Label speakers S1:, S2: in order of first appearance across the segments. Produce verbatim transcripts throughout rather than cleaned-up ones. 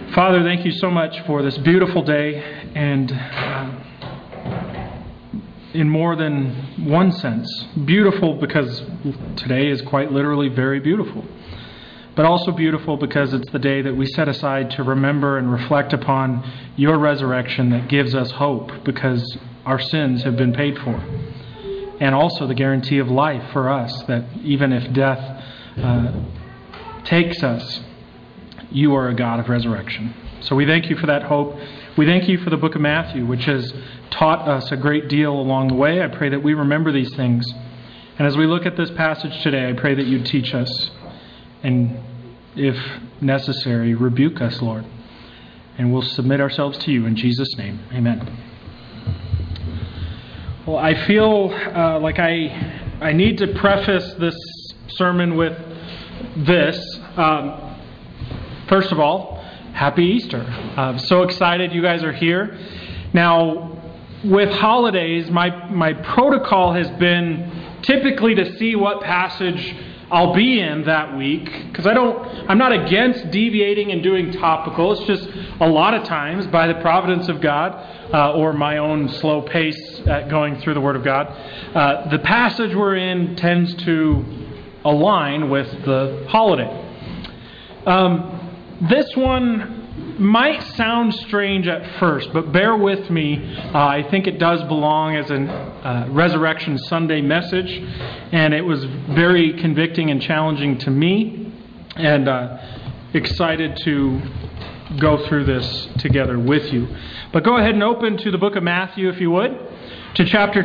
S1: Father, thank you so much for this beautiful day, and uh, in more than one sense, beautiful because today is quite literally very beautiful, but also beautiful because it's the day that we set aside to remember and reflect upon your resurrection that gives us hope because our sins have been paid for, and also the guarantee of life for us, that even if death uh, takes us, you are a God of resurrection. So we thank you for that hope. We thank you for the book of Matthew, which has taught us a great deal along the way. I pray that we remember these things. And as we look at this passage today, I pray that you teach us and, if necessary, rebuke us, Lord. And we'll submit ourselves to you in Jesus' name. Amen. Well, I feel uh, like I, I need to preface this sermon with this. Um, First of all, happy Easter. I'm so excited you guys are here. Now, with holidays, my, my protocol has been typically to see what passage I'll be in that week, because I don't, I'm not against deviating and doing topical. It's just a lot of times, by the providence of God, uh, or my own slow pace at going through the Word of God, uh, the passage we're in tends to align with the holiday. Um, This one might sound strange at first, but bear with me. Uh, I think it does belong as a uh, Resurrection Sunday message, and it was very convicting and challenging to me, and uh, excited to go through this together with you. But go ahead and open to the book of Matthew, if you would, to chapter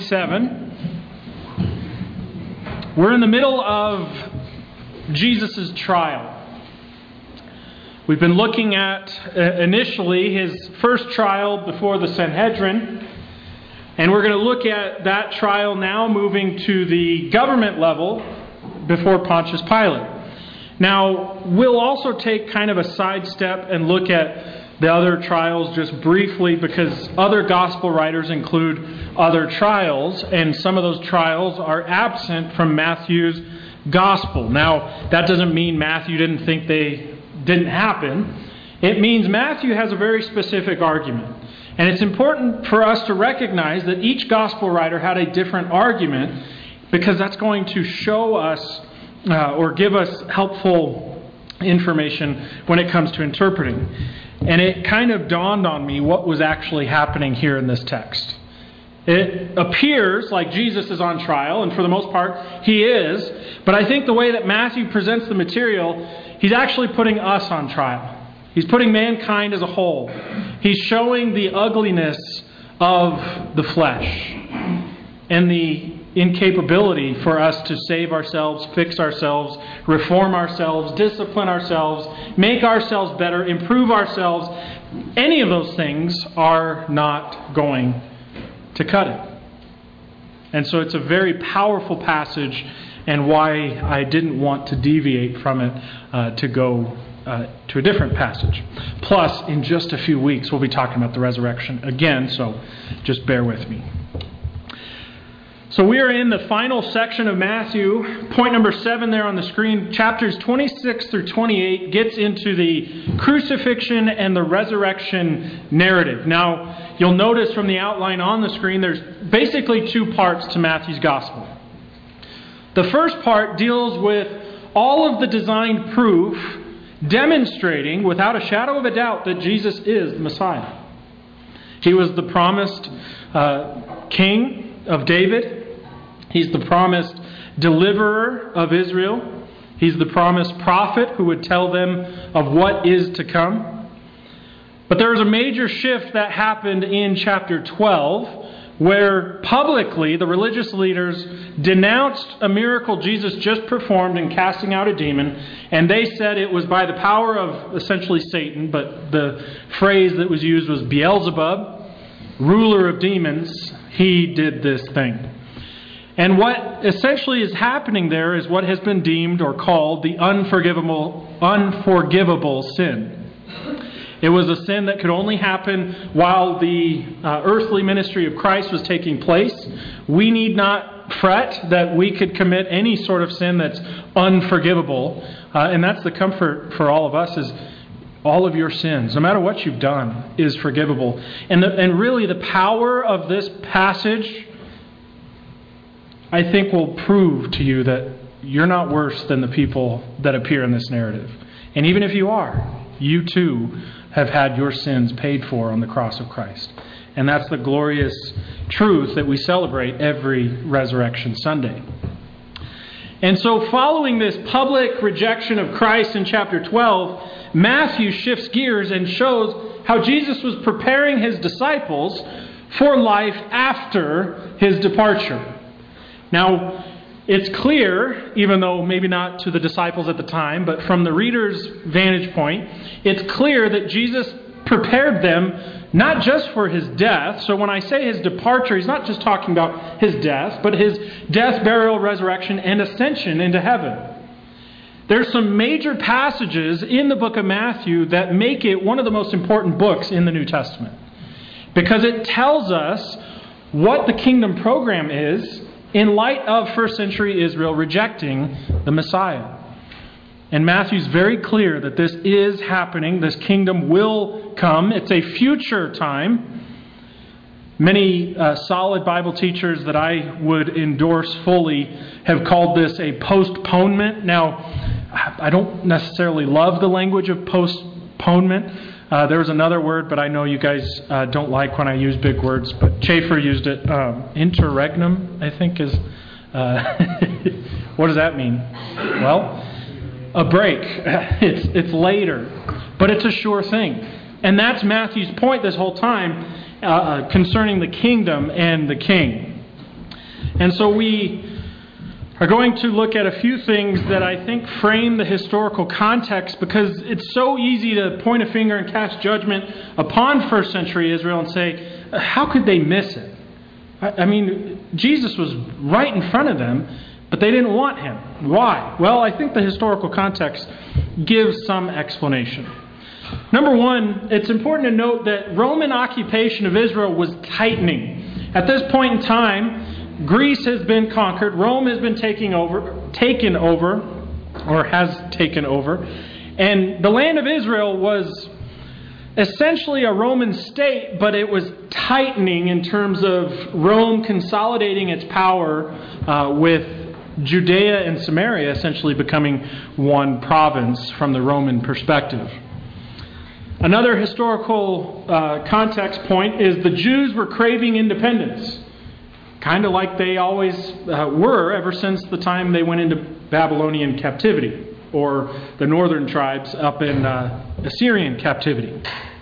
S1: twenty-seven. We're in the middle of Jesus' trial. We've been looking at, uh, initially, his first trial before the Sanhedrin, and we're going to look at that trial now moving to the government level before Pontius Pilate. Now, we'll also take kind of a sidestep and look at the other trials just briefly, because other gospel writers include other trials, and some of those trials are absent from Matthew's gospel. Now, that doesn't mean Matthew didn't think they didn't happen. It means Matthew has a very specific argument. And it's important for us to recognize that each gospel writer had a different argument, because that's going to show us uh, or give us helpful information when it comes to interpreting. And it kind of dawned on me what was actually happening here in this text. It appears like Jesus is on trial, and for the most part, he is. But I think the way that Matthew presents the material, he's actually putting us on trial. He's putting mankind as a whole. He's showing the ugliness of the flesh and the incapability for us to save ourselves, fix ourselves, reform ourselves, discipline ourselves, make ourselves better, improve ourselves. Any of those things are not going to cut it. And so it's a very powerful passage, and why I didn't want to deviate from it uh, to go uh, to a different passage. Plus, in just a few weeks, we'll be talking about the resurrection again, so just bear with me. So we are in the final section of Matthew. Point number seven there on the screen. Chapters twenty-six through twenty-eight gets into the crucifixion and the resurrection narrative. Now, you'll notice from the outline on the screen, there's basically two parts to Matthew's gospel. The first part deals with all of the designed proof demonstrating without a shadow of a doubt that Jesus is the Messiah. He was the promised uh, king of David. He's the promised deliverer of Israel. He's the promised prophet who would tell them of what is to come. But there was a major shift that happened in chapter twelve, where publicly the religious leaders denounced a miracle Jesus just performed in casting out a demon, and they said it was by the power of essentially Satan, but the phrase that was used was Beelzebub, ruler of demons. He did this thing. And what essentially is happening there is what has been deemed or called the unforgivable, unforgivable sin. It was a sin that could only happen while the uh, earthly ministry of Christ was taking place. We need not fret that we could commit any sort of sin that's unforgivable. Uh, and that's the comfort for all of us, is All of your sins, no matter what you've done, is forgivable. And, the, and really the power of this passage, I think, will prove to you that you're not worse than the people that appear in this narrative. And even if you are, you too have had your sins paid for on the cross of Christ. And that's the glorious truth that we celebrate every Resurrection Sunday. And so following this public rejection of Christ in chapter twelve, Matthew shifts gears and shows how Jesus was preparing his disciples for life after his departure. Now, it's clear, even though maybe not to the disciples at the time, but from the reader's vantage point, it's clear that Jesus prepared them not just for his death. So when I say his departure, he's not just talking about his death, but his death, burial, resurrection, and ascension into heaven. There's some major passages in the book of Matthew that make it one of the most important books in the New Testament, because it tells us what the kingdom program is in light of first century Israel rejecting the Messiah. And Matthew's very clear that this is happening. This kingdom will come. It's a future time. Many uh, solid Bible teachers that I would endorse fully have called this a postponement. Now, I don't necessarily love the language of postponement. Uh, there was another word, but I know you guys uh, don't like when I use big words, but Schaeffer used it. Um, interregnum, I think, is... Uh, what does that mean? Well, a break. It's, it's later, but it's a sure thing. And that's Matthew's point this whole time uh, concerning the kingdom and the king. And so we are going to look at a few things that I think frame the historical context, because it's so easy to point a finger and cast judgment upon first century Israel and say, how could they miss it? I mean, Jesus was right in front of them, but they didn't want him. Why? Well, I think the historical context gives some explanation. Number one, it's important to note that Roman occupation of Israel was tightening. At this point in time, Greece has been conquered. Rome has been taking over, taken over, or has taken over. And the land of Israel was essentially a Roman state, but it was tightening in terms of Rome consolidating its power uh, with Judea and Samaria essentially becoming one province from the Roman perspective. Another historical uh, context point is the Jews were craving independence, kind of like they always uh, were ever since the time they went into Babylonian captivity, or the northern tribes up in uh, Assyrian captivity.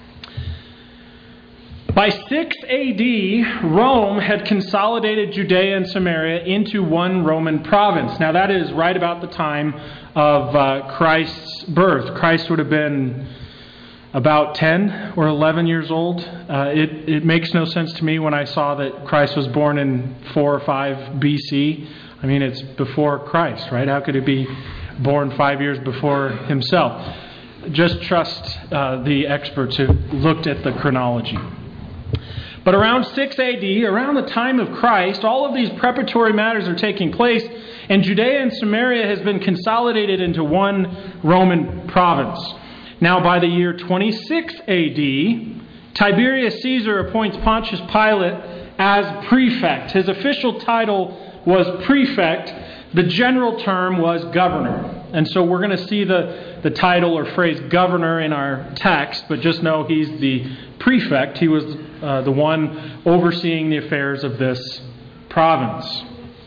S1: By six A D, Rome had consolidated Judea and Samaria into one Roman province. Now that is right about the time of uh, Christ's birth. Christ would have been about ten or eleven years old. Uh, it, it makes no sense to me when I saw that Christ was born in four or five B C. I mean, it's before Christ, right? How could he be born five years before himself? Just trust uh, the experts who looked at the chronology. But around six A D, around the time of Christ, all of these preparatory matters are taking place, and Judea and Samaria has been consolidated into one Roman province. Now, by the year twenty-six A D, Tiberius Caesar appoints Pontius Pilate as prefect. His official title was prefect. The general term was governor. And so we're going to see the, the title or phrase governor in our text, but just know he's the prefect. He was uh, the one overseeing the affairs of this province.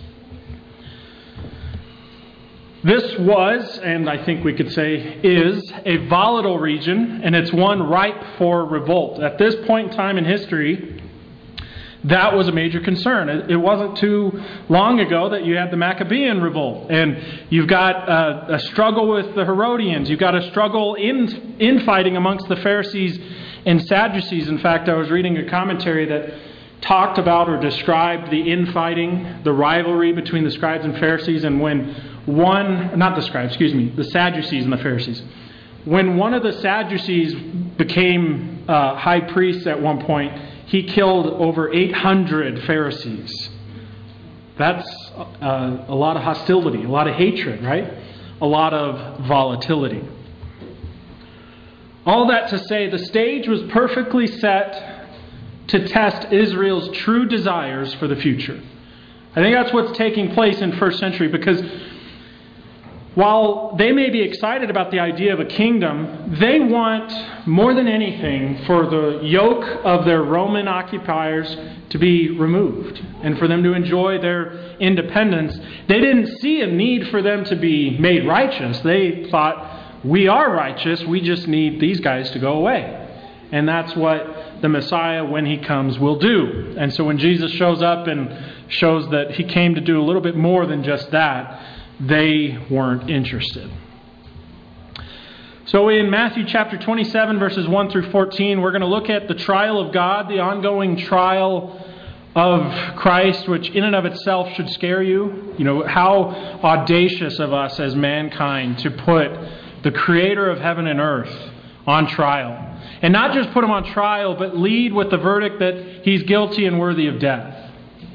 S1: This was, and I think we could say is, a volatile region, and it's one ripe for revolt. At this point in time in history, that was a major concern. It wasn't too long ago that you had the Maccabean revolt, and you've got a, a struggle with the Herodians. You've got a struggle in infighting amongst the Pharisees and Sadducees. In fact, I was reading a commentary that talked about or described the infighting, the rivalry between the scribes and Pharisees, and when one, not the scribes, excuse me, the Sadducees and the Pharisees. When one of the Sadducees became uh, high priest at one point, he killed over eight hundred Pharisees. That's uh, a lot of hostility, a lot of hatred, right? A lot of volatility. All that to say, the stage was perfectly set to test Israel's true desires for the future. I think that's what's taking place in first century, because while they may be excited about the idea of a kingdom, they want more than anything for the yoke of their Roman occupiers to be removed and for them to enjoy their independence. They didn't see a need for them to be made righteous. They thought, we are righteous, we just need these guys to go away. And that's what the Messiah, when he comes, will do. And so when Jesus shows up and shows that he came to do a little bit more than just that, they weren't interested. So in Matthew chapter twenty-seven, verses one through fourteen, we're going to look at the trial of God, the ongoing trial of Christ, which in and of itself should scare you. You know, how audacious of us as mankind to put the creator of heaven and earth on trial. And not just put him on trial, but lead with the verdict that he's guilty and worthy of death.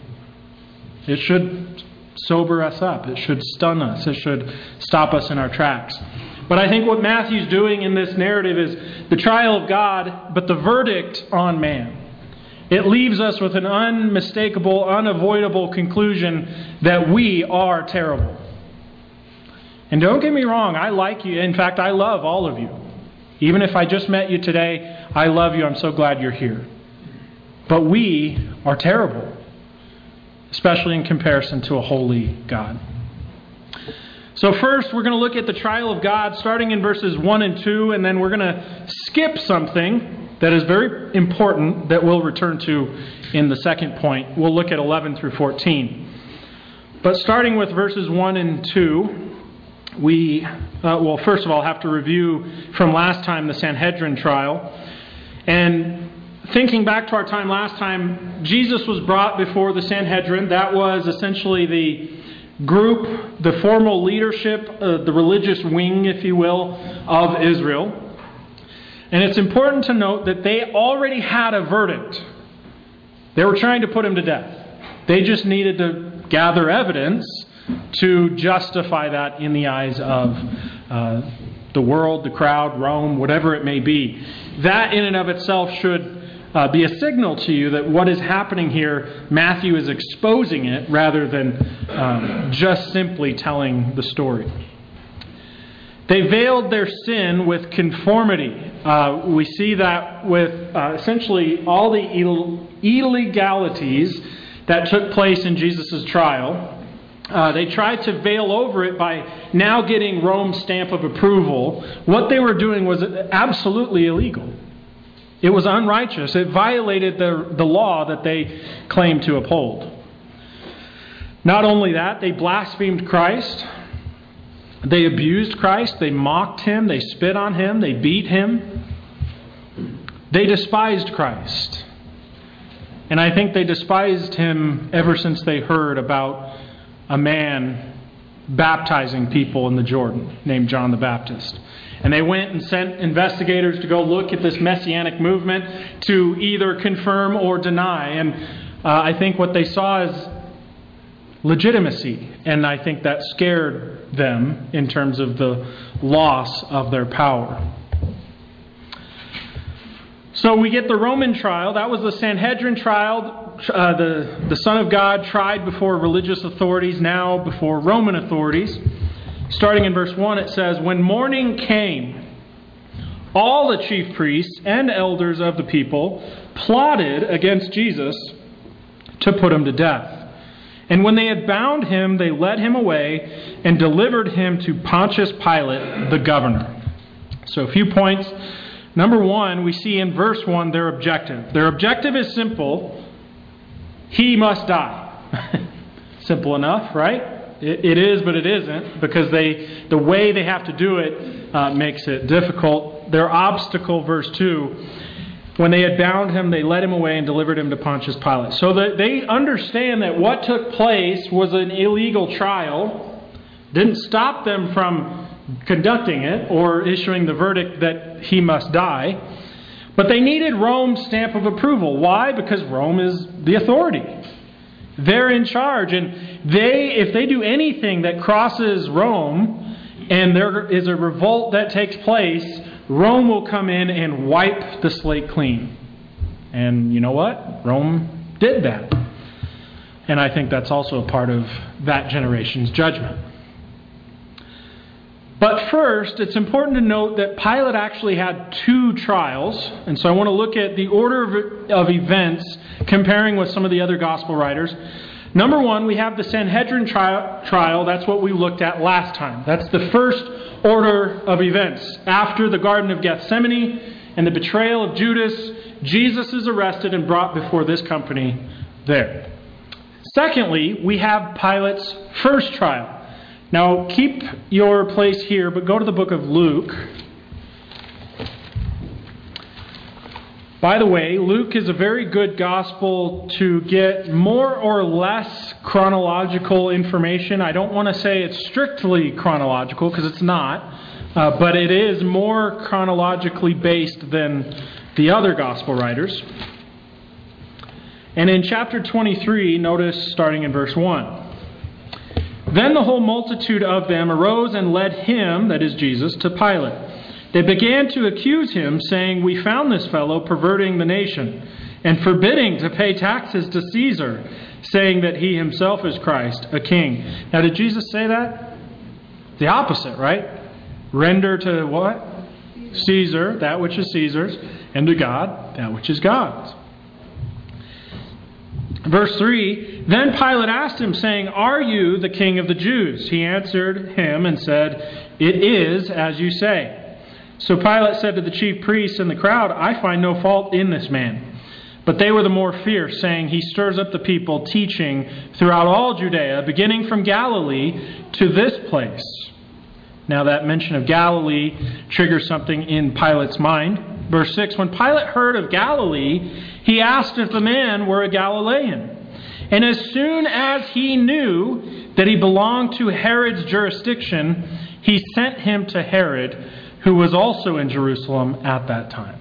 S1: It should sober us up. It should stun us. It should stop us in our tracks. But I think what Matthew's doing in this narrative is the trial of God, but the verdict on man. It leaves us with an unmistakable, unavoidable conclusion that we are terrible. And don't get me wrong, I like you. In fact, I love all of you. Even if I just met you today, I love you. I'm so glad you're here. But we are terrible, especially in comparison to a holy God. So first, we're going to look at the trial of God, starting in verses one and two, and then we're going to skip something that is very important that we'll return to in the second point. We'll look at eleven through fourteen. But starting with verses one and two, we, uh, well, first of all, have to review from last time the Sanhedrin trial. And thinking back to our time last time, Jesus was brought before the Sanhedrin. That was essentially the group, the formal leadership, uh, the religious wing, if you will, of Israel. And it's important to note that they already had a verdict. They were trying to put him to death. They just needed to gather evidence to justify that in the eyes of uh, the world, the crowd, Rome, whatever it may be. That in and of itself should uh, be a signal to you that what is happening here, Matthew is exposing it rather than um, just simply telling the story. They veiled their sin with conformity. Uh, we see that with uh, essentially all the Ill- illegalities that took place in Jesus' trial. Uh, they tried to veil over it by now getting Rome's stamp of approval. What they were doing was absolutely illegal. It was unrighteous. It violated the, the law that they claimed to uphold. Not only that, they blasphemed Christ. They abused Christ. They mocked him. They spit on him. They beat him. They despised Christ. And I think they despised him ever since they heard about a man baptizing people in the Jordan named John the Baptist. And they went and sent investigators to go look at this messianic movement to either confirm or deny. And uh, I think what they saw is legitimacy. And I think that scared them in terms of the loss of their power. So we get the Roman trial. That was the Sanhedrin trial. Uh, the, the Son of God tried before religious authorities, now before Roman authorities. Starting in verse one, it says, "When morning came, all the chief priests and elders of the people plotted against Jesus to put him to death. And when they had bound him, they led him away and delivered him to Pontius Pilate, the governor." So a few points. Number one, we see in verse one their objective. Their objective is simple. He must die. Simple enough, right? It, it is, but it isn't, because they the way they have to do it uh, makes it difficult. Their obstacle, verse two, when they had bound him, they led him away and delivered him to Pontius Pilate. So that they understand that what took place was an illegal trial. Didn't stop them from conducting it or issuing the verdict that he must die. But they needed Rome's stamp of approval. Why? Because Rome is the authority. They're in charge. And they, if they do anything that crosses Rome and there is a revolt that takes place, Rome will come in and wipe the slate clean. And you know what? Rome did that. And I think that's also a part of that generation's judgment. But first, it's important to note that Pilate actually had two trials. And so I want to look at the order of, of events, comparing with some of the other gospel writers. Number one, we have the Sanhedrin trial, trial. That's what we looked at last time. That's the first order of events. After the Garden of Gethsemane and the betrayal of Judas, Jesus is arrested and brought before this company there. Secondly, we have Pilate's first trial. Now, keep your place here, but go to the book of Luke. By the way, Luke is a very good gospel to get more or less chronological information. I don't want to say it's strictly chronological, because it's not, uh, but it is more chronologically based than the other gospel writers. And in chapter twenty-three, notice starting in verse one. Then the whole multitude of them arose and led him, that is Jesus, to Pilate. They began to accuse him, saying, "We found this fellow perverting the nation, and forbidding to pay taxes to Caesar, saying that he himself is Christ, a king." Now, did Jesus say that? The opposite, right? Render to what? Caesar, that which is Caesar's, and to God, that which is God's. Verse three, then Pilate asked him, saying, "Are you the king of the Jews?" He answered him and said, "It is as you say." So Pilate said to the chief priests and the crowd, "I find no fault in this man." But they were the more fierce, saying, "He stirs up the people, teaching throughout all Judea, beginning from Galilee to this place." Now that mention of Galilee triggers something in Pilate's mind. Verse six, when Pilate heard of Galilee, he asked if the man were a Galilean. And as soon as he knew that he belonged to Herod's jurisdiction, he sent him to Herod, who was also in Jerusalem at that time.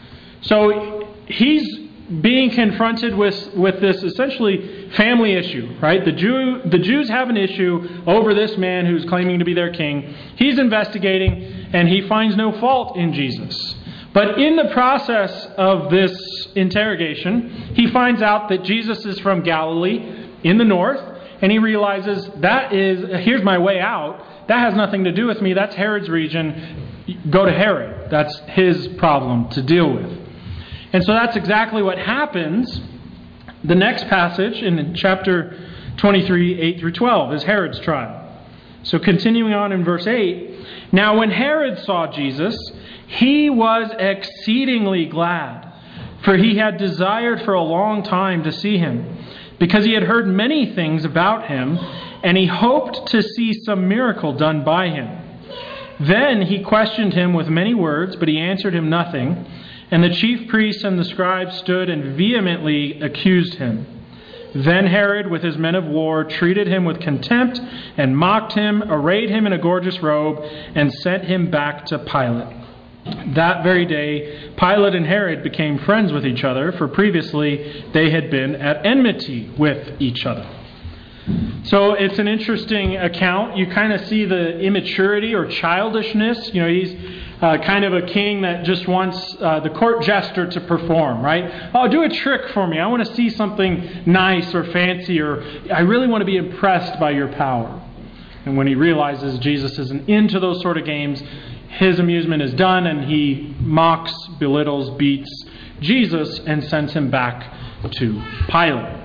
S1: So he's being confronted with, with this essentially family issue, right? The Jew, the Jews have an issue over this man who's claiming to be their king. He's investigating, and he finds no fault in Jesus. But in the process of this interrogation, he finds out that Jesus is from Galilee in the north, and he realizes that is, here's my way out. That has nothing to do with me. That's Herod's region. Go to Herod. That's his problem to deal with. And so that's exactly what happens. The next passage in chapter twenty-three, eight through twelve, is Herod's trial. So continuing on in verse eight, now when Herod saw Jesus, he was exceedingly glad, for he had desired for a long time to see him, because he had heard many things about him, and he hoped to see some miracle done by him. Then he questioned him with many words, but he answered him nothing. And the chief priests and the scribes stood and vehemently accused him. Then Herod, with his men of war, treated him with contempt and mocked him, arrayed him in a gorgeous robe, and sent him back to Pilate. That very day, Pilate and Herod became friends with each other, for previously they had been at enmity with each other. So it's an interesting account. You kind of see the immaturity or childishness. You know, he's uh, kind of a king that just wants uh, the court jester to perform, right? Oh, do a trick for me. I want to see something nice or fancy, or I really want to be impressed by your power. And when he realizes Jesus isn't into those sort of games, his amusement is done, and he mocks, belittles, beats Jesus, and sends him back to Pilate.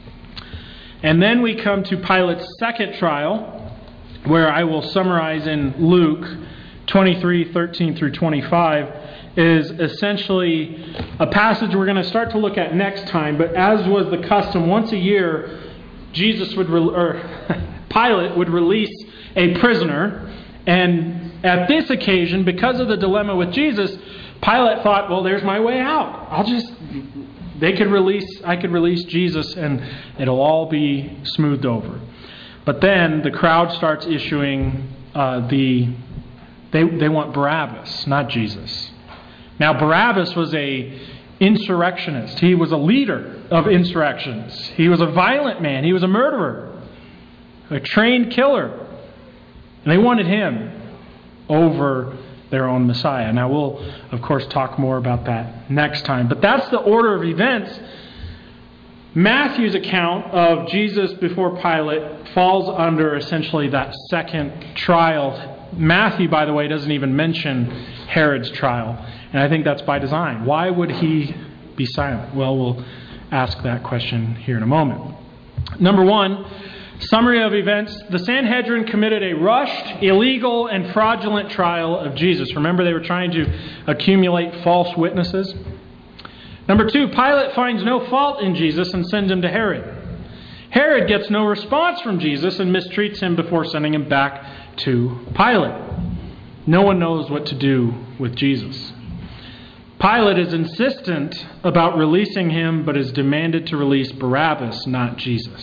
S1: And then we come to Pilate's second trial, where I will summarize in Luke twenty-three, thirteen through twenty-five, is essentially a passage we're going to start to look at next time. But as was the custom, once a year, Jesus would, re- or Pilate would release a prisoner. And at this occasion, because of the dilemma with Jesus, Pilate thought, well, there's my way out. I'll just... They could release, I could release Jesus, and it'll all be smoothed over. But then the crowd starts issuing uh, the, they they want Barabbas, not Jesus. Now Barabbas was a insurrectionist. He was a leader of insurrections. He was a violent man. He was a murderer, a trained killer. And they wanted him over their own Messiah. Now we'll, of course, talk more about that next time. But that's the order of events. Matthew's account of Jesus before Pilate falls under essentially that second trial. Matthew, by the way, doesn't even mention Herod's trial. And I think that's by design. Why would he be silent? Well, we'll ask that question here in a moment. Number one, summary of events. The Sanhedrin committed a rushed, illegal, and fraudulent trial of Jesus. Remember, they were trying to accumulate false witnesses. Number two, Pilate finds no fault in Jesus and sends him to Herod. Herod gets no response from Jesus and mistreats him before sending him back to Pilate. No one knows what to do with Jesus. Pilate is insistent about releasing him, but is demanded to release Barabbas, not Jesus.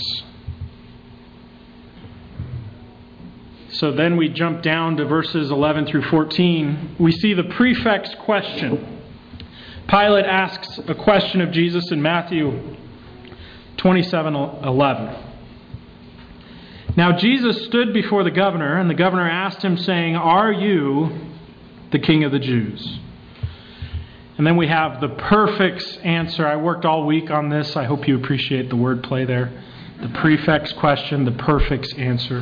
S1: So then we jump down to verses eleven through fourteen. We see the prefix question. Pilate asks a question of Jesus in Matthew twenty-seven eleven. Now Jesus stood before the governor, and the governor asked him, saying, "Are you the king of the Jews?" And then we have the prefix answer. I worked all week on this. I hope you appreciate the wordplay there. The prefix question, the prefix answer.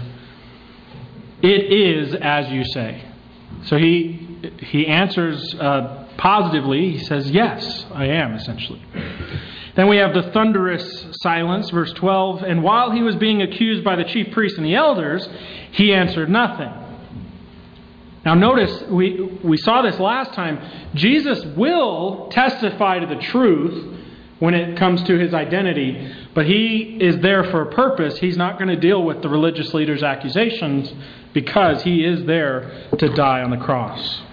S1: It is as you say. So he he answers uh, positively. He says, yes, I am, essentially. Then we have the thunderous silence, verse twelve. And while he was being accused by the chief priests and the elders, he answered nothing. Now notice, we, we saw this last time. Jesus will testify to the truth when it comes to his identity, but he is there for a purpose. He's not going to deal with the religious leaders' accusations because he is there to die on the cross.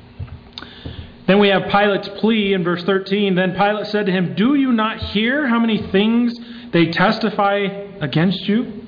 S1: Then we have Pilate's plea in verse thirteen. Then Pilate said to him, "Do you not hear how many things they testify against you?"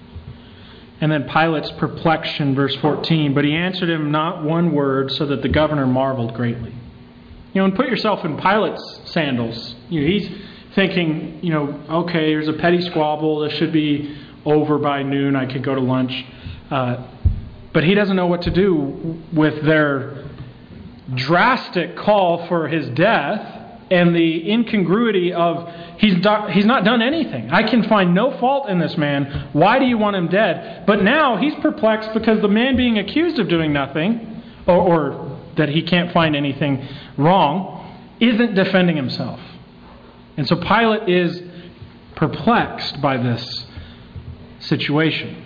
S1: And then Pilate's perplexion, verse fourteen. But he answered him not one word, so that the governor marveled greatly. You know, and put yourself in Pilate's sandals. You know, he's thinking, you know, okay, here's a petty squabble. This should be over by noon. I could go to lunch. Uh, but he doesn't know what to do with their drastic call for his death and the incongruity of he's do, he's not done anything. I can find no fault in this man. Why do you want him dead? But now he's perplexed because the man being accused of doing nothing, or, or that he can't find anything wrong, isn't defending himself. And so Pilate is perplexed by this situation.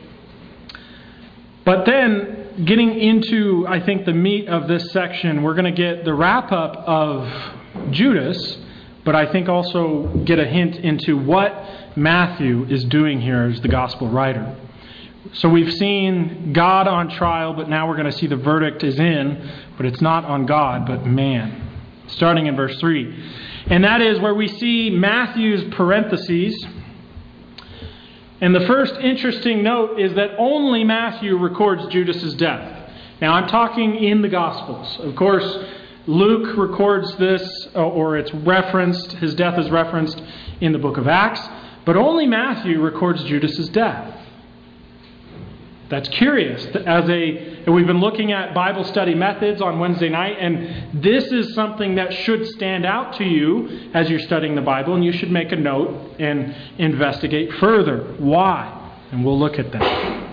S1: But then, getting into, I think, the meat of this section, we're going to get the wrap-up of Judas, but I think also get a hint into what Matthew is doing here as the gospel writer. So we've seen God on trial, but now we're going to see the verdict is in, but it's not on God, but man. Starting in verse three. And that is where we see Matthew's parentheses. And the first interesting note is that only Matthew records Judas's death. Now I'm talking in the Gospels. Of course, Luke records this, or it's referenced, his death is referenced in the book of Acts, but only Matthew records Judas's death. That's curious. As a, we've been looking at Bible study methods on Wednesday night, and this is something that should stand out to you as you're studying the Bible, and you should make a note and investigate further. Why? And we'll look at that.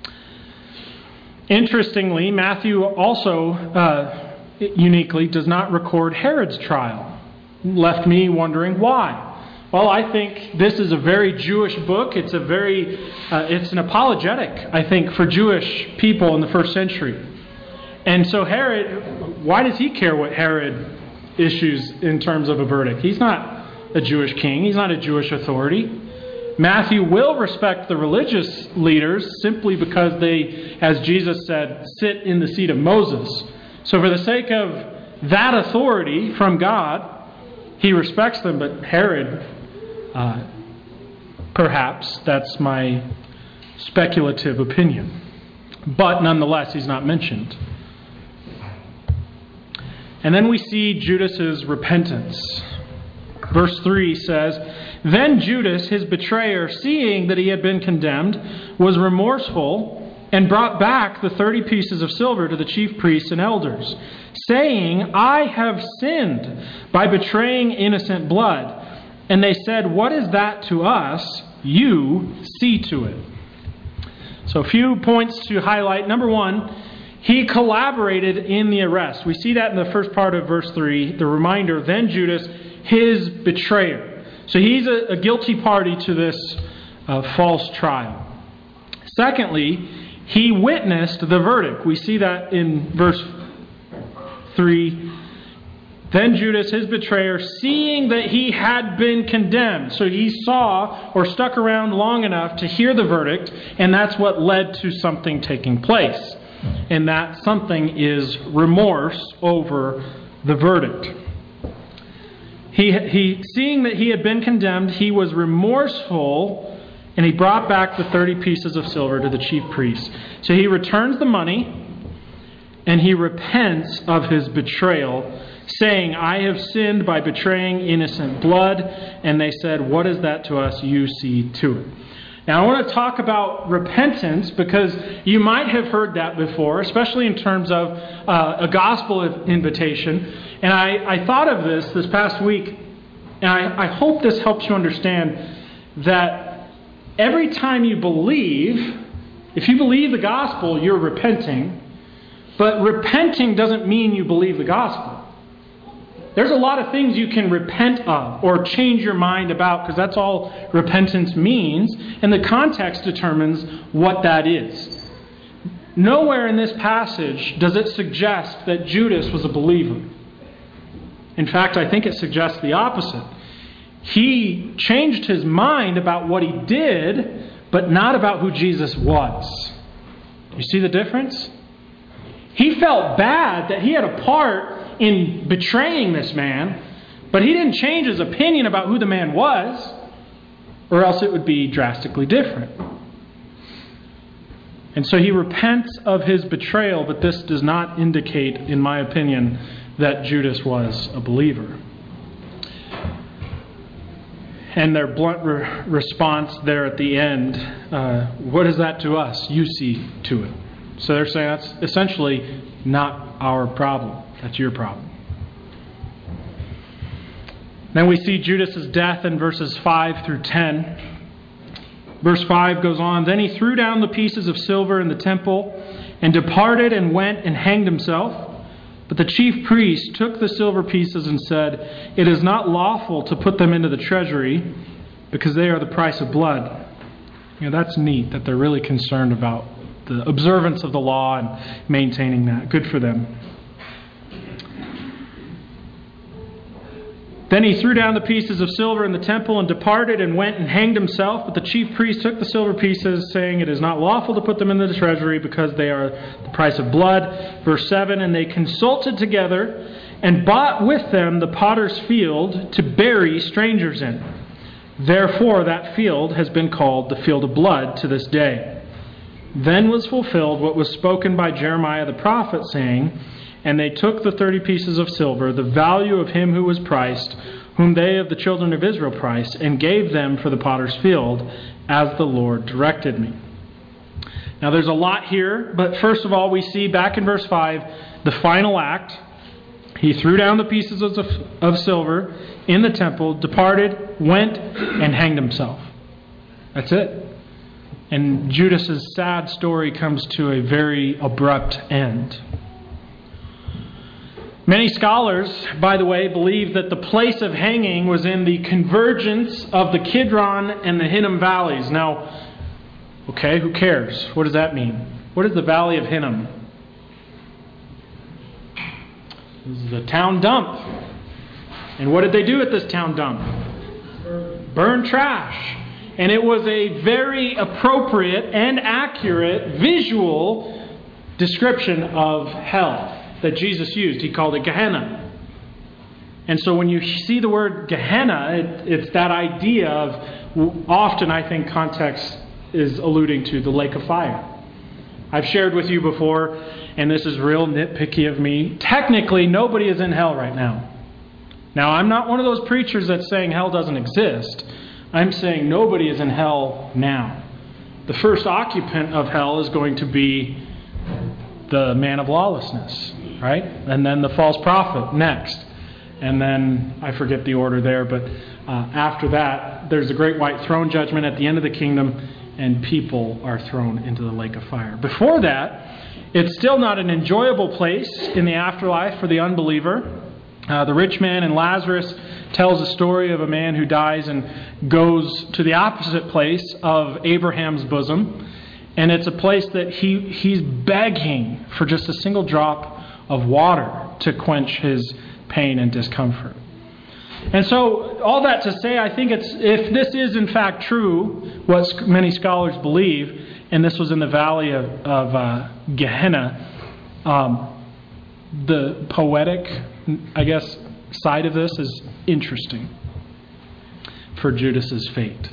S1: Interestingly, Matthew also uh, uniquely does not record Herod's trial. Left me wondering why. Well, I think this is a very Jewish book. It's a very, uh, it's an apologetic, I think, for Jewish people in the first century. And so Herod, why does he care what Herod issues in terms of a verdict? He's not a Jewish king. He's not a Jewish authority. Matthew will respect the religious leaders simply because they, as Jesus said, sit in the seat of Moses. So for the sake of that authority from God, he respects them, but Herod, uh, perhaps, that's my speculative opinion. But nonetheless, he's not mentioned. And then we see Judas's repentance. Verse three says, Then Judas, his betrayer, seeing that he had been condemned, was remorseful and brought back the thirty pieces of silver to the chief priests and elders, saying, I have sinned by betraying innocent blood. And they said, what is that to us? You see to it. So a few points to highlight. Number one, he collaborated in the arrest. We see that in the first part of verse three, the reminder, then Judas, his betrayer. So he's a, a guilty party to this uh, false trial. Secondly, he witnessed the verdict. We see that in verse three. Then Judas, his betrayer, seeing that he had been condemned. So he saw or stuck around long enough to hear the verdict, and that's what led to something taking place. And that something is remorse over the verdict. He, he, seeing that he had been condemned, he was remorseful, and he brought back the thirty pieces of silver to the chief priests. So he returns the money, and he repents of his betrayal, saying, I have sinned by betraying innocent blood. And they said, what is that to us? You see to it. Now I want to talk about repentance because you might have heard that before, especially in terms of uh, a gospel invitation. And I, I thought of this this past week, and I, I hope this helps you understand that every time you believe, if you believe the gospel, you're repenting. But repenting doesn't mean you believe the gospel. There's a lot of things you can repent of or change your mind about, because that's all repentance means, and the context determines what that is. Nowhere in this passage does it suggest that Judas was a believer. In fact, I think it suggests the opposite. He changed his mind about what he did, but not about who Jesus was. You see the difference? He felt bad that he had a part in betraying this man, but he didn't change his opinion about who the man was, or else it would be drastically different. And so he repents of his betrayal, but this does not indicate, in my opinion, that Judas was a believer. And their blunt re- response there at the end, uh, what is that to us? You see to it. So they're saying that's essentially not our problem. That's your problem. Then we see Judas's death in verses five through ten. Verse five goes on, then he threw down the pieces of silver in the temple and departed and went and hanged himself. But the chief priest took the silver pieces and said, it is not lawful to put them into the treasury because they are the price of blood. You know, that's neat that they're really concerned about the observance of the law and maintaining that. Good for them. Then he threw down the pieces of silver in the temple and departed and went and hanged himself. But the chief priest took the silver pieces, saying, it is not lawful to put them into the treasury because they are the price of blood. Verse seven, and they consulted together and bought with them the potter's field to bury strangers in. Therefore that field has been called the field of blood to this day. Then was fulfilled what was spoken by Jeremiah the prophet, saying, and they took the thirty pieces of silver, the value of him who was priced, whom they of the children of Israel priced, and gave them for the potter's field, as the Lord directed me. Now there's a lot here, but first of all we see back in verse five, the final act. He threw down the pieces of, of silver in the temple, departed, went, and hanged himself. That's it. And Judas's sad story comes to a very abrupt end. Many scholars, by the way, believe that the place of hanging was in the convergence of the Kidron and the Hinnom valleys. Now, okay, who cares? What does that mean? What is the Valley of Hinnom? This is a town dump. And what did they do at this town dump? Burn, Burn trash. And it was a very appropriate and accurate visual description of hell that Jesus used. He called it Gehenna. And so when you see the word Gehenna, it, it's that idea of, often I think context is alluding to the lake of fire. I've shared with you before, and this is real nitpicky of me, technically nobody is in hell right now. Now I'm not one of those preachers that's saying hell doesn't exist. I'm saying nobody is in hell now. the first occupant of hell is going to be the man of lawlessness, right? And then the false prophet next. And then, I forget the order there, but uh, after that, there's a great white throne judgment at the end of the kingdom, and people are thrown into the lake of fire. Before that, it's still not an enjoyable place in the afterlife for the unbeliever. Uh, the rich man in Lazarus tells a story of a man who dies and goes to the opposite place of Abraham's bosom. And it's a place that he he's begging for just a single drop of water to quench his pain and discomfort. And so, all that to say, I think it's if this is in fact true, what many scholars believe, and this was in the valley of, of uh, Gehenna, um, the poetic, I guess, side of this is interesting for Judas's fate.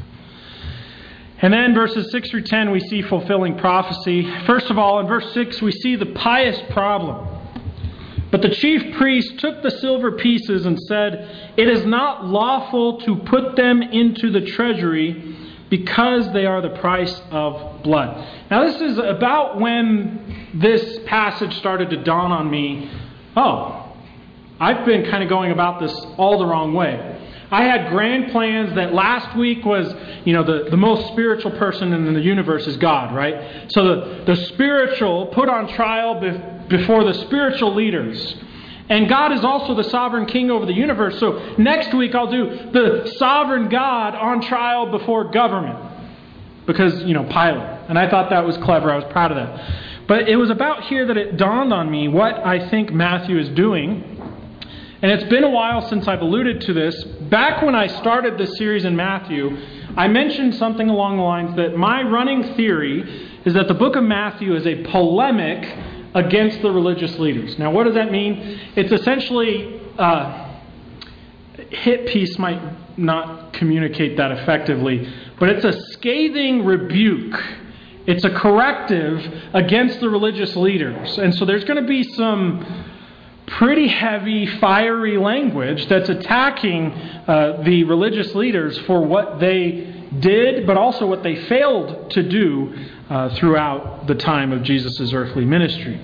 S1: And then verses six through ten, we see fulfilling prophecy. First of all, in verse six, we see the pious problem. But the chief priest took the silver pieces and said, "It is not lawful to put them into the treasury because they are the price of blood." Now this is about when this passage started to dawn on me. Oh, I've been kind of going about this all the wrong way. I had grand plans that last week was, you know, the, the most spiritual person in the universe is God, right? So the, the spiritual put on trial be, before the spiritual leaders. And God is also the sovereign king over the universe. So next week I'll do the sovereign God on trial before government. Because, you know, Pilate. And I thought that was clever. I was proud of that. But it was about here that it dawned on me what I think Matthew is doing. And it's been a while since I've alluded to this. Back when I started this series in Matthew, I mentioned something along the lines that my running theory is that the book of Matthew is a polemic against the religious leaders. Now, what does that mean? It's essentially, uh, hit piece might not communicate that effectively, but it's a scathing rebuke. It's a corrective against the religious leaders. And so there's going to be some pretty heavy, fiery language that's attacking uh, the religious leaders for what they did, but also what they failed to do uh, throughout the time of Jesus' earthly ministry.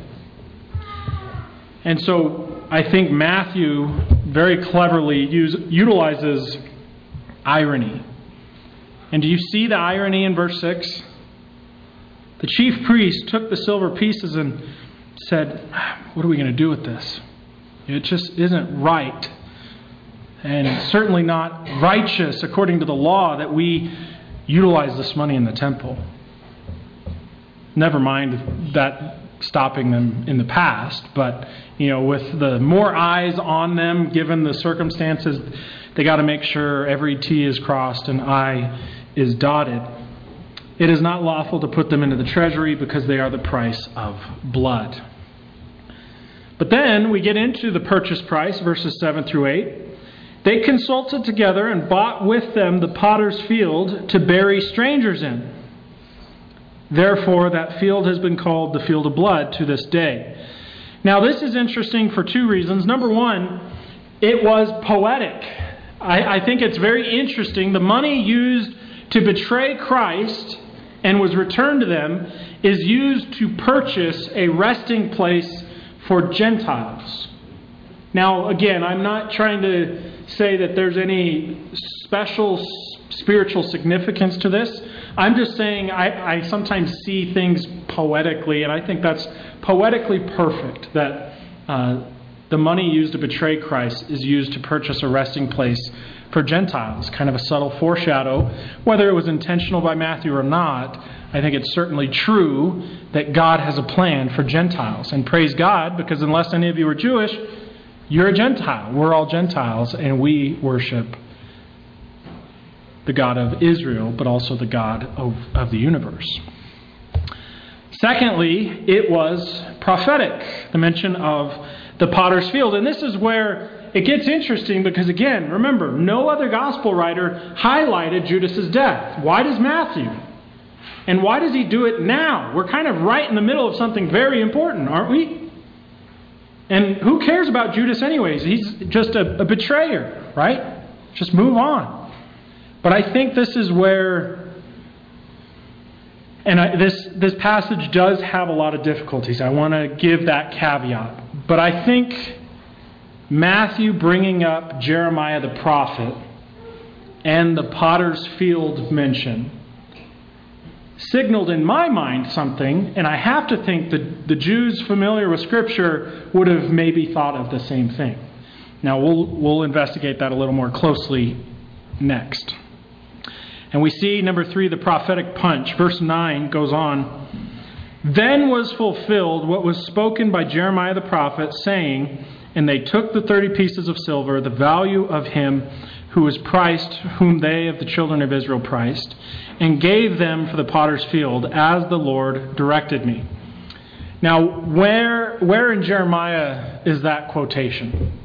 S1: And so I think Matthew very cleverly use, utilizes irony. And do you see the irony in verse six? The chief priest took the silver pieces and said, "What are we going to do with this? It just isn't right, and it's certainly not righteous according to the law that we utilize this money in the temple." Never mind that stopping them in the past, but you know, with the more eyes on them, given the circumstances, they got to make sure every T is crossed and I is dotted. It is not lawful to put them into the treasury because they are the price of blood. But then we get into the purchase price, verses seven through eight. They consulted together and bought with them the potter's field to bury strangers in. Therefore, that field has been called the field of blood to this day. Now, this is interesting for two reasons. Number one, it was poetic. I, I think it's very interesting. The money used to betray Christ and was returned to them is used to purchase a resting place for Gentiles. Now, again, I'm not trying to say that there's any special spiritual significance to this. I'm just saying I, I sometimes see things poetically, and I think that's poetically perfect, that uh, the money used to betray Christ is used to purchase a resting place for Gentiles. Kind of a subtle foreshadow. Whether it was intentional by Matthew or not, I think it's certainly true that God has a plan for Gentiles. And praise God, because unless any of you are Jewish, you're a Gentile. We're all Gentiles, and we worship the God of Israel, but also the God of, of the universe. Secondly, it was prophetic, the mention of the potter's field. And this is where it gets interesting because, again, remember, no other gospel writer highlighted Judas's death. Why does Matthew? And why does he do it now? We're kind of right in the middle of something very important, aren't we? And who cares about Judas anyways? He's just a, a betrayer, right? Just move on. But I think this is where And I, this, this passage does have a lot of difficulties. I want to give that caveat. But I think Matthew bringing up Jeremiah the prophet and the potter's field mention signaled in my mind something, and I have to think that the Jews familiar with Scripture would have maybe thought of the same thing. Now, we'll, we'll investigate that a little more closely next. And we see, number three, the prophetic punch. Verse nine goes on. Then was fulfilled what was spoken by Jeremiah the prophet, saying, and they took the thirty pieces of silver, the value of him who was priced, whom they of the children of Israel priced, and gave them for the potter's field, as the Lord directed me. Now, where, where in Jeremiah is that quotation?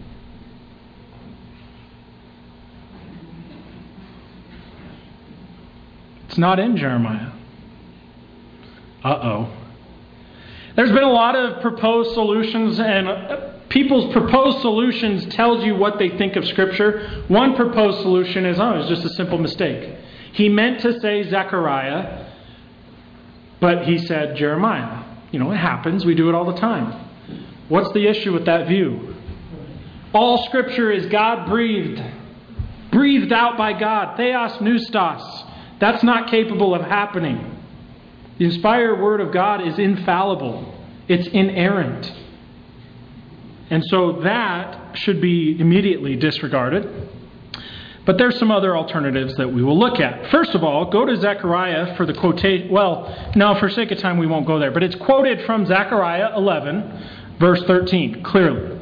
S1: It's not in Jeremiah. Uh-oh. There's been a lot of proposed solutions, and people's proposed solutions tells you what they think of Scripture. One proposed solution is, oh, it's just a simple mistake. He meant to say Zechariah, but he said Jeremiah. You know, it happens. We do it all the time. What's the issue with that view? All Scripture is God-breathed, breathed out by God. Theos Neustos. That's not capable of happening. The inspired Word of God is infallible. It's inerrant. And so that should be immediately disregarded. But there's some other alternatives that we will look at. First of all, go to Zechariah for the quotation. Well, no, for sake of time, we won't go there. But it's quoted from Zechariah eleven, verse thirteen, clearly.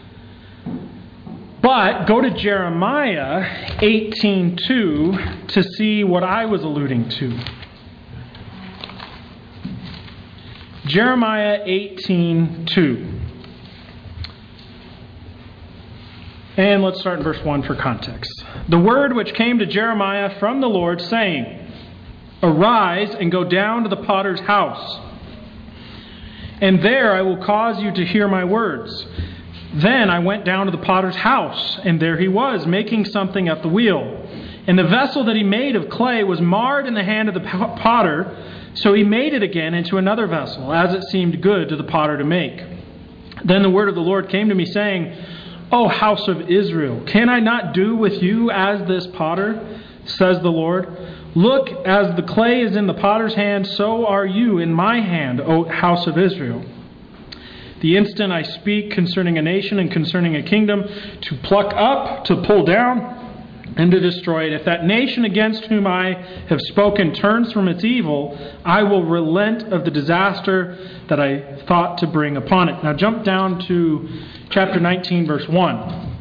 S1: But go to Jeremiah eighteen two to see what I was alluding to. Jeremiah eighteen two. And let's start in verse one for context. The word which came to Jeremiah from the Lord, saying, arise and go down to the potter's house, and there I will cause you to hear my words. Then I went down to the potter's house, and there he was, making something at the wheel. And the vessel that he made of clay was marred in the hand of the potter, so he made it again into another vessel, as it seemed good to the potter to make. Then the word of the Lord came to me, saying, O house of Israel, can I not do with you as this potter, says the Lord? Look, as the clay is in the potter's hand, so are you in my hand, O house of Israel. The instant I speak concerning a nation and concerning a kingdom, to pluck up, to pull down, and to destroy it, if that nation against whom I have spoken turns from its evil, I will relent of the disaster that I thought to bring upon it. Now jump down to chapter nineteen, verse one.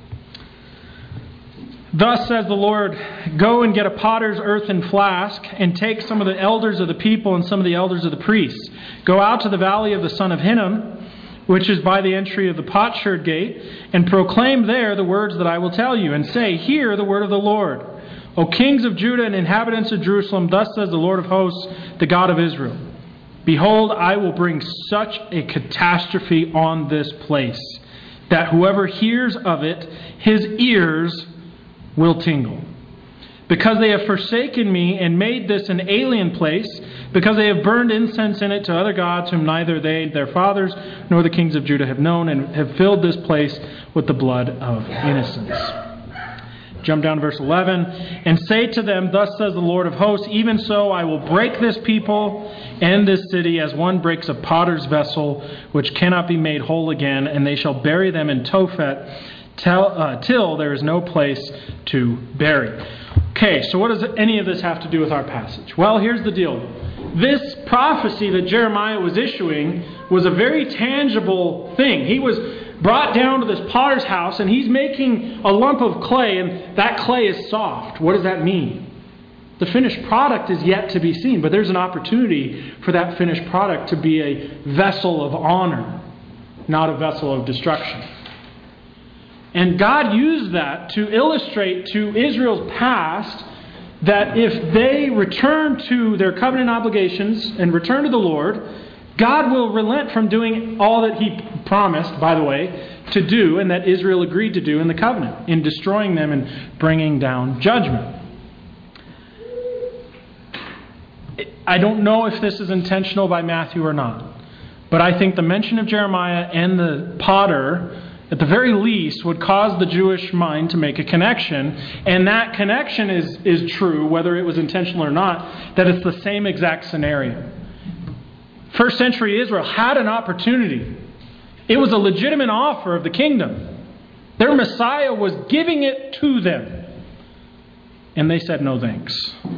S1: Thus says the Lord, go and get a potter's earthen flask, and take some of the elders of the people and some of the elders of the priests. Go out to the valley of the son of Hinnom, which is by the entry of the potsherd gate, and proclaim there the words that I will tell you, and say, hear the word of the Lord. O kings of Judah and inhabitants of Jerusalem, thus says the Lord of hosts, the God of Israel. Behold, I will bring such a catastrophe on this place, that whoever hears of it, his ears will tingle. Because they have forsaken me and made this an alien place, because they have burned incense in it to other gods whom neither they, their fathers, nor the kings of Judah have known, and have filled this place with the blood of innocents. Jump down to verse eleven. And say to them, thus says the Lord of hosts, even so I will break this people and this city as one breaks a potter's vessel, which cannot be made whole again, and they shall bury them in Tophet till, uh, till there is no place to bury. Okay, so what does any of this have to do with our passage? Well, here's the deal. This prophecy that Jeremiah was issuing was a very tangible thing. He was brought down to this potter's house, and he's making a lump of clay, and that clay is soft. What does that mean? The finished product is yet to be seen, but there's an opportunity for that finished product to be a vessel of honor, not a vessel of destruction. And God used that to illustrate to Israel's past that if they return to their covenant obligations and return to the Lord, God will relent from doing all that He promised, by the way, to do, and that Israel agreed to do in the covenant, in destroying them and bringing down judgment. I don't know if this is intentional by Matthew or not, but I think the mention of Jeremiah and the potter, at the very least, would cause the Jewish mind to make a connection. And that connection is, is true, whether it was intentional or not, that it's the same exact scenario. First century Israel had an opportunity. It was a legitimate offer of the kingdom. Their Messiah was giving it to them. And they said, no thanks.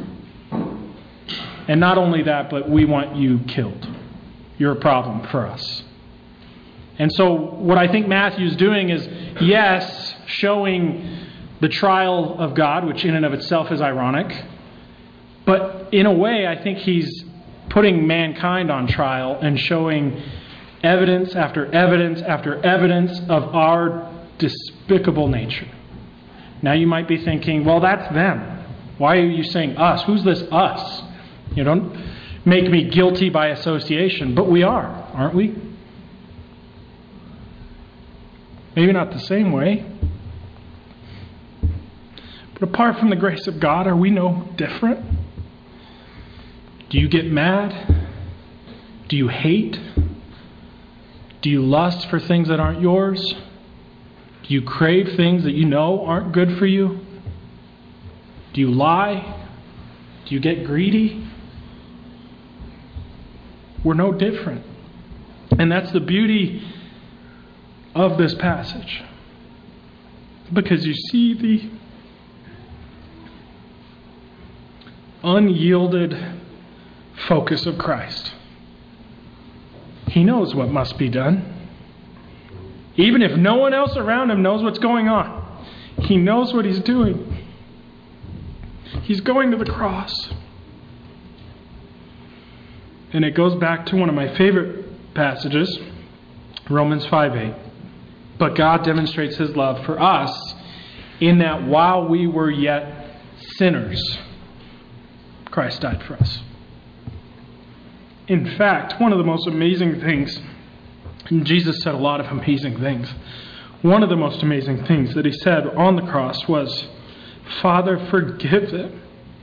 S1: And not only that, but we want you killed. You're a problem for us. And so what I think Matthew's doing is, yes, showing the trial of God, which in and of itself is ironic. But in a way, I think he's putting mankind on trial and showing evidence after evidence after evidence of our despicable nature. Now you might be thinking, well, that's them. Why are you saying us? Who's this us? You don't make me guilty by association, but we are, aren't we? Maybe not the same way. But apart from the grace of God, are we no different? Do you get mad? Do you hate? Do you lust for things that aren't yours? Do you crave things that you know aren't good for you? Do you lie? Do you get greedy? We're no different. And that's the beauty of this passage. Because you see the unyielded focus of Christ. He knows what must be done. Even if no one else around him knows what's going on, he knows what he's doing. He's going to the cross. And it goes back to one of my favorite passages, Romans five eight. But God demonstrates his love for us in that while we were yet sinners, Christ died for us. In fact, one of the most amazing things, and Jesus said a lot of amazing things, one of the most amazing things that he said on the cross was, Father, forgive them.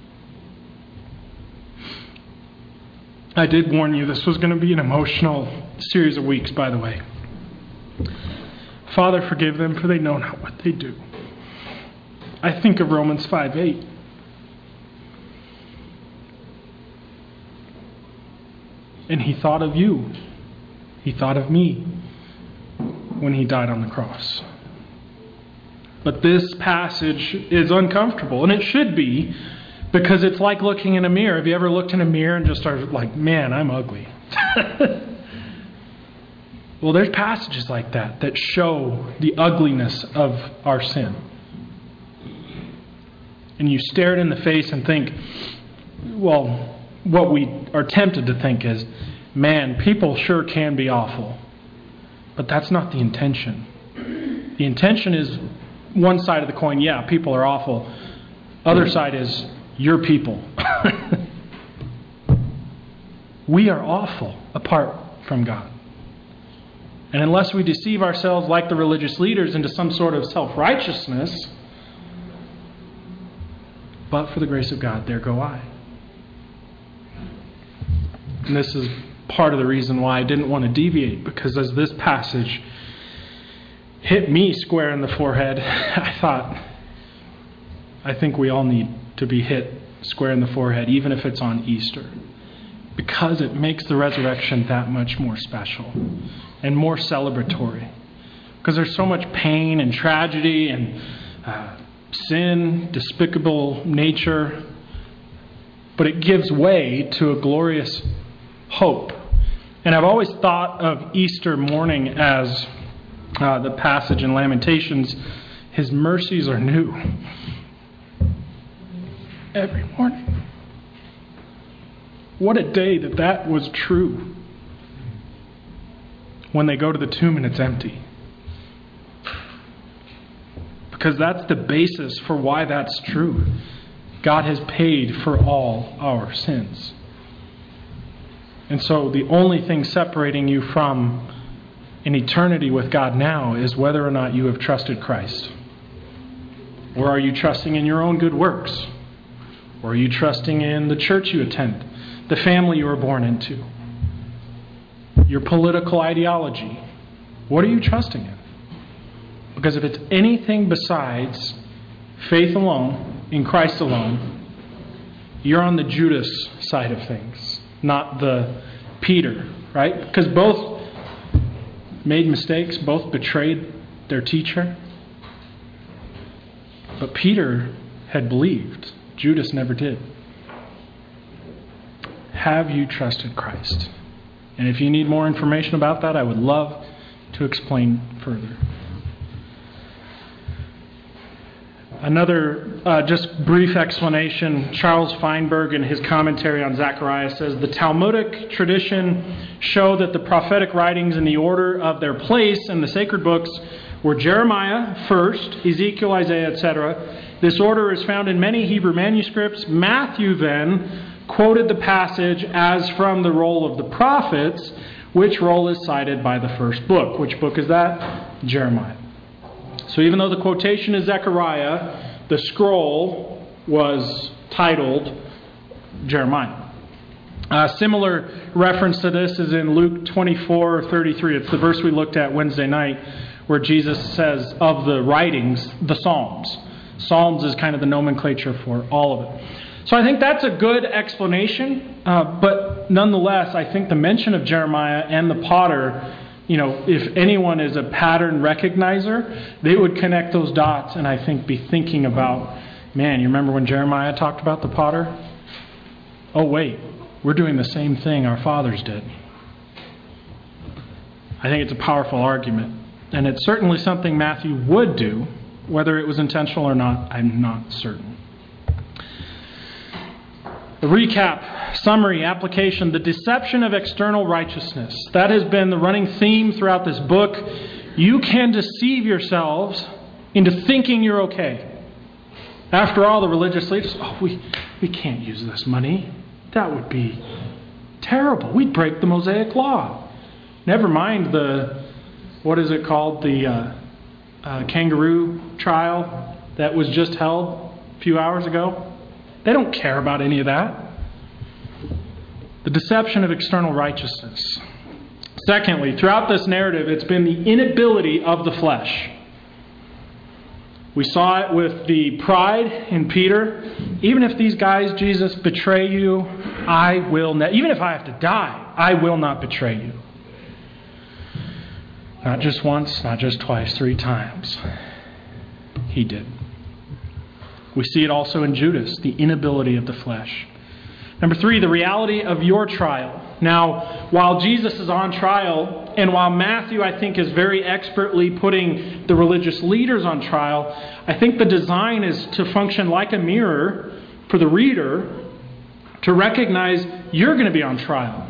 S1: I did warn you this was going to be an emotional series of weeks, by the way. Father, forgive them, for they know not what they do. I think of Romans five eight. And he thought of you. He thought of me when he died on the cross. But this passage is uncomfortable, and it should be, because it's like looking in a mirror. Have you ever looked in a mirror and just started like, man, I'm ugly? Well, there's passages like that that show the ugliness of our sin. And you stare it in the face and think, well, what we are tempted to think is, man, people sure can be awful. But that's not the intention. The intention is one side of the coin, yeah, people are awful. Other side is, you're people. We are awful apart from God. And unless we deceive ourselves like the religious leaders into some sort of self-righteousness, but for the grace of God, there go I. And this is part of the reason why I didn't want to deviate, because as this passage hit me square in the forehead, I thought, I think we all need to be hit square in the forehead, even if it's on Easter, because it makes the resurrection that much more special and more celebratory. Because there's so much pain and tragedy and uh, sin, despicable nature, but it gives way to a glorious hope. And I've always thought of Easter morning as uh, the passage in Lamentations, His mercies are new every morning. What a day that that was true. When they go to the tomb and it's empty. Because that's the basis for why that's true. God has paid for all our sins. And so the only thing separating you from an eternity with God now is whether or not you have trusted Christ. Or are you trusting in your own good works? Or are you trusting in the church you attend, the family you were born into, your political ideology. What are you trusting in? Because if it's anything besides faith alone, in Christ alone, you're on the Judas side of things, not the Peter, right? Because both made mistakes, both betrayed their teacher. But Peter had believed. Judas never did. Have you trusted Christ? And if you need more information about that, I would love to explain further. Another uh, just brief explanation. Charles Feinberg, in his commentary on Zechariah, says the Talmudic tradition show that the prophetic writings in the order of their place in the sacred books were Jeremiah first, Ezekiel, Isaiah, et cetera. This order is found in many Hebrew manuscripts. Matthew then quoted the passage as from the roll of the prophets, which roll is cited by the first book. Which book is that? Jeremiah. So even though the quotation is Zechariah, the scroll was titled Jeremiah. A similar reference to this is in Luke twenty-four thirty-three. It's the verse we looked at Wednesday night, where Jesus says of the writings, the Psalms. Psalms is kind of the nomenclature for all of it. So I think that's a good explanation, uh, but nonetheless, I think the mention of Jeremiah and the potter, you know, if anyone is a pattern recognizer, they would connect those dots and I think be thinking about, man, you remember when Jeremiah talked about the potter? Oh, wait, we're doing the same thing our fathers did. I think it's a powerful argument, and it's certainly something Matthew would do. Whether it was intentional or not, I'm not certain. The recap, summary, application, the deception of external righteousness. That has been the running theme throughout this book. You can deceive yourselves into thinking you're okay. After all, the religious leaders, oh, we, we can't use this money. That would be terrible. We'd break the Mosaic law. Never mind the, what is it called, the uh, uh, kangaroo trial that was just held a few hours ago. They don't care about any of that. The deception of external righteousness. Secondly, throughout this narrative, it's been the inability of the flesh. We saw it with the pride in Peter. Even if these guys, Jesus, betray you, I will not. Even if I have to die, I will not betray you. Not just once, not just twice, three times. He did. We see it also in Judas, the inability of the flesh. Number three, the reality of your trial. Now, while Jesus is on trial, and while Matthew, I think, is very expertly putting the religious leaders on trial, I think the design is to function like a mirror for the reader to recognize you're going to be on trial.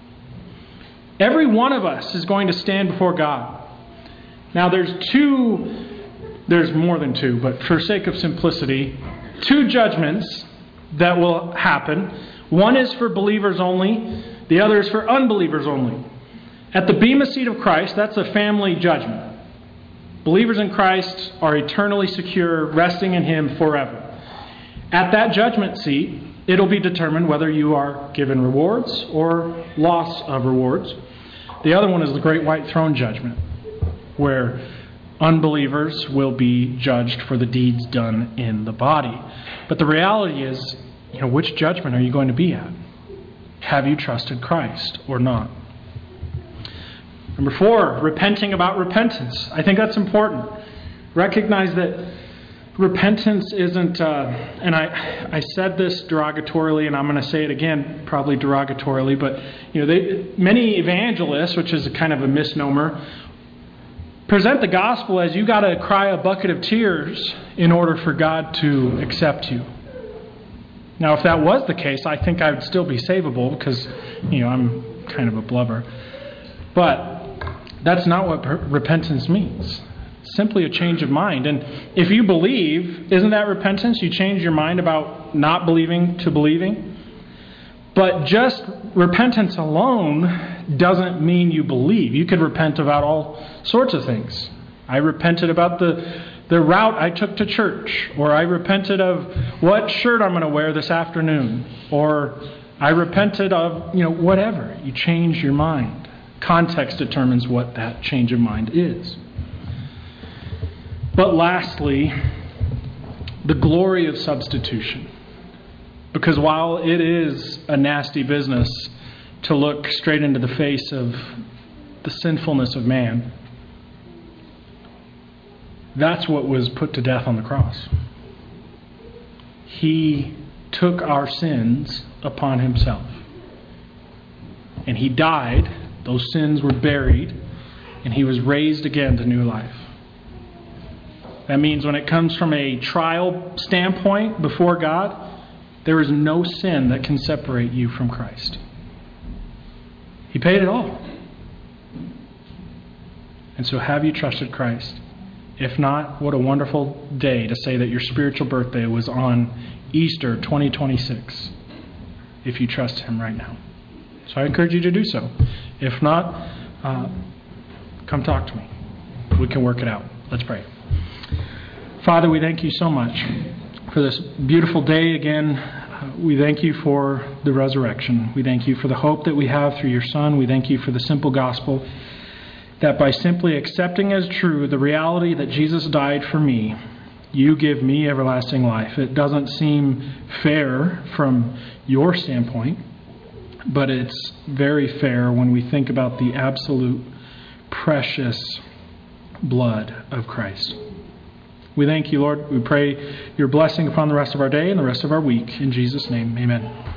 S1: Every one of us is going to stand before God. Now, there's two... There's more than two, but for sake of simplicity, two judgments that will happen. One is for believers only. The other is for unbelievers only. At the Bema seat of Christ, that's a family judgment. Believers in Christ are eternally secure, resting in Him forever. At that judgment seat, it'll be determined whether you are given rewards or loss of rewards. The other one is the Great White Throne Judgment, where unbelievers will be judged for the deeds done in the body. But the reality is, you know, which judgment are you going to be at? Have you trusted Christ or not? Number four, repenting about repentance. I think that's important. Recognize that repentance isn't, uh, and I I said this derogatorily, and I'm going to say it again, probably derogatorily, but you know, they, many evangelists, which is a kind of a misnomer, present the gospel as you got to cry a bucket of tears in order for God to accept you. Now, if that was the case, I think I would still be savable because, you know, I'm kind of a blubber. But that's not what repentance means. It's simply a change of mind. And if you believe, isn't that repentance? You change your mind about not believing to believing. But just repentance alone doesn't mean you believe. You could repent about all sorts of things. I repented about the, the route I took to church, or I repented of what shirt I'm going to wear this afternoon, or I repented of, you know, whatever. You change your mind. Context determines what that change of mind is. But lastly, the glory of substitution. Because while it is a nasty business to look straight into the face of the sinfulness of man, that's what was put to death on the cross. He took our sins upon himself. And he died, those sins were buried, and he was raised again to new life. That means when it comes from a trial standpoint before God, there is no sin that can separate you from Christ. He paid it all. And so have you trusted Christ? If not, what a wonderful day to say that your spiritual birthday was on Easter twenty twenty-six, if you trust him right now. So I encourage you to do so. If not, uh, come talk to me. We can work it out. Let's pray. Father, we thank you so much for this beautiful day again. Uh, we thank you for the resurrection. We thank you for the hope that we have through your Son. We thank you for the simple gospel that by simply accepting as true the reality that Jesus died for me, you give me everlasting life. It doesn't seem fair from your standpoint, but it's very fair when we think about the absolute precious blood of Christ. We thank you, Lord. We pray your blessing upon the rest of our day and the rest of our week. In Jesus' name, amen.